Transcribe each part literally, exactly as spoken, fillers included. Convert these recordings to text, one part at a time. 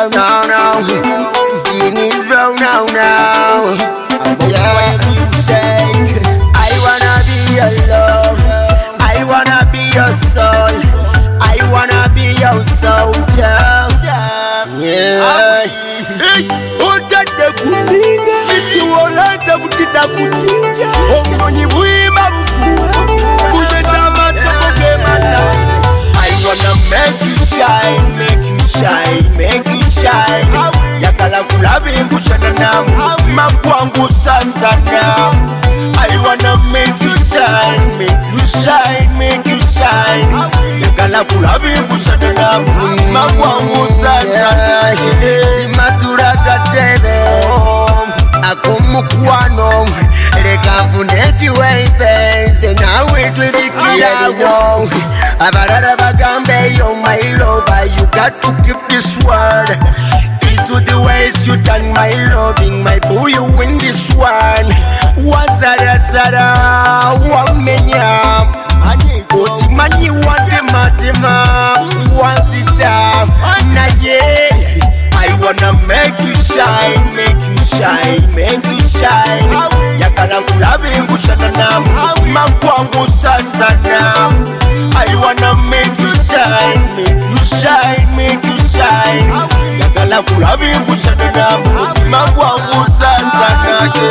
brown now, now. Dean is brown now, now. Yeah, music. I wanna be your love. I wanna be your soul. I wanna be your soldier. Yeah. Hey, utade kuninga. Isi wolanta butida kutinja. Omonyi buima bufu. Bujeta toke mata. I wanna make you shine, make you shine, make you shine. Yakala kulabi ngushana namu. Makwangu sasa namu. I wanna make you shine, make you shine, make you shine. Yakala kulabi ngushana namu. Makwangu sasa namu. Simatura katebe Akumukwano Leka mfuneti weipe Senawe twibikirawo Abarara bagambe yo my lover. You got to keep this word. It's to the ways you done my loving. My boo you win this one. Wazara zara wamenya Oti mani wande matema Wazita na ye I wanna make you shine, make you shine, make you shine. Yakala kulabi ngushana namu. Makwangu sasa namu. I wanna make you shine, make you shine, make you shine. Yakala kulabi ngushana namu. Makwangu sasa namu.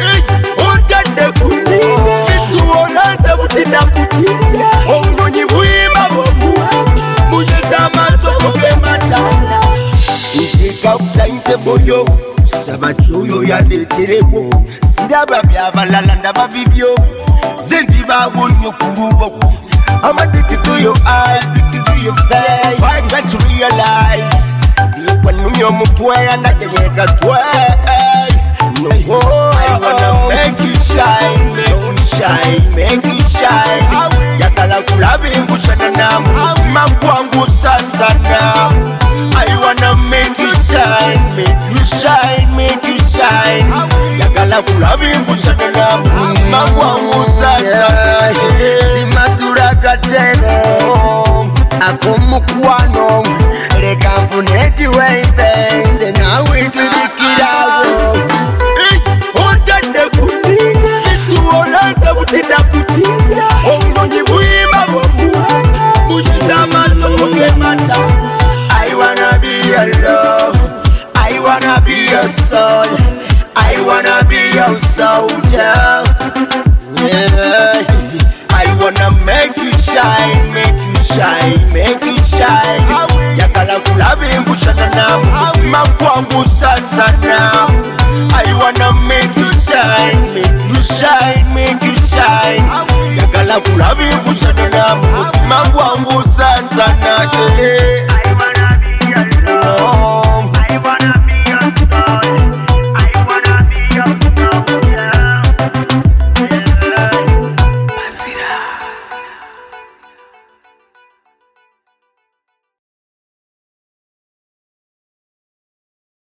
Utade kuninga. Isu olanta butina kutinja. Omonyi buima bufu. Mujeza maso koke matala. Take out time to boyo. Sabachoyo ya neterebo. Sidaba bya balalanda babibyo. Zendi ba wonyo kurubo. I'm addicted to your eyes, addicted to your face. I got to realize. When you mutwe and I get a tway. No, I wanna make you shine, make you shine, make you shine. Yakala kulabi ngushana namu. Makwangu sasa namu. I wanna make you shine, make you shine, make you shine. Yakala kulabi ngushana namu. Makwangu sasa. Simatura katebe Akumukwano Leka mfuneti weipe Senawe twibikirawo Utade kuninga. Isu olanta butina kutinja. Omonyi buima bufu. Bujeta maso koke mata. I wanna be your love. I wanna be your soul. I wanna be your soldier. Yeah. I wanna make you shine, make you shine, make you shine. Yakala kulabi ngushana namu. Makwangu sasa namu. I wanna make you shine, make you shine, make you shine. Yakala kulabi ngushana namu. Makwangu